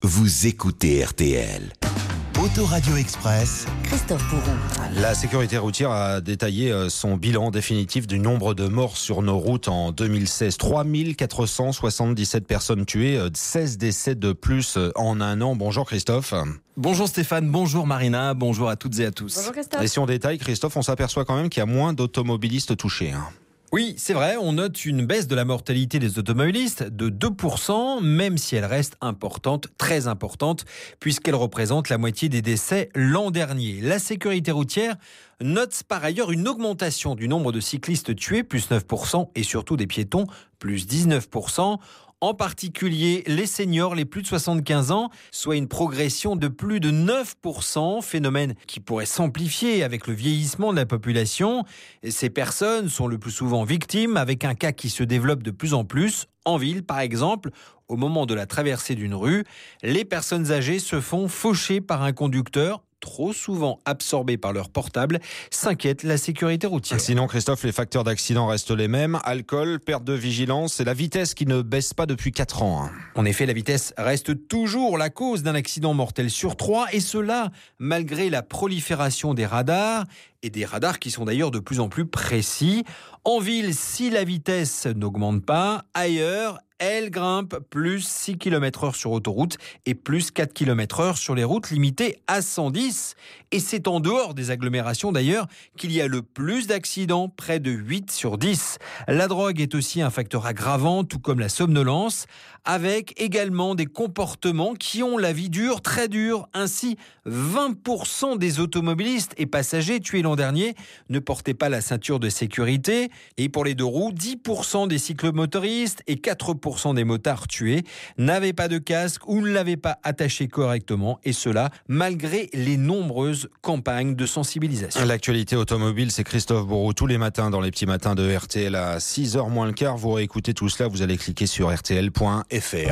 vous écoutez RTL. Autoradio Express, Christophe Bourou. La sécurité routière a détaillé son bilan définitif du nombre de morts sur nos routes en 2016. 3477 personnes tuées, 16 décès de plus en un an. Bonjour Christophe. Bonjour Stéphane, bonjour Marina, bonjour à toutes et à tous. Bonjour Christophe. Et si on détaille, Christophe, on s'aperçoit quand même qu'il y a moins d'automobilistes touchés. Oui, c'est vrai, on note une baisse de la mortalité des automobilistes de 2%, même si elle reste importante, très importante, puisqu'elle représente la moitié des décès l'an dernier. La sécurité routière note par ailleurs une augmentation du nombre de cyclistes tués, plus 9%, et surtout des piétons, plus 19%. En particulier les seniors, les plus de 75 ans, soit une progression de plus de 9%, phénomène qui pourrait s'amplifier avec le vieillissement de la population. Et ces personnes sont le plus souvent victimes, avec un cas qui se développe de plus en plus. En ville, par exemple, au moment de la traversée d'une rue, les personnes âgées se font faucher par un conducteur, trop souvent absorbés par leur portable, s'inquiète la sécurité routière. Sinon, Christophe, les facteurs d'accident restent les mêmes. Alcool, perte de vigilance et la vitesse qui ne baisse pas depuis 4 ans. En effet, la vitesse reste toujours la cause d'un accident mortel sur 3, et cela malgré la prolifération des radars, et des radars qui sont d'ailleurs de plus en plus précis. En ville, si la vitesse n'augmente pas, ailleurs, elle grimpe, plus 6 km/h sur autoroute et plus 4 km/h sur les routes limitées à 110. Et c'est en dehors des agglomérations d'ailleurs qu'il y a le plus d'accidents, près de 8 sur 10. La drogue est aussi un facteur aggravant, tout comme la somnolence, avec également des comportements qui ont la vie dure, très dure. Ainsi, 20% des automobilistes et passagers tués l'an dernier ne portaient pas la ceinture de sécurité. Et pour les deux roues, 10% des cyclomotoristes et 4% des motards tués n'avaient pas de casque ou ne l'avaient pas attaché correctement, et cela malgré les nombreuses campagnes de sensibilisation. L'actualité automobile, c'est Christophe Bourou tous les matins dans les petits matins de RTL à 6h moins le quart. Vous réécoutez tout cela, vous allez cliquer sur rtl.fr.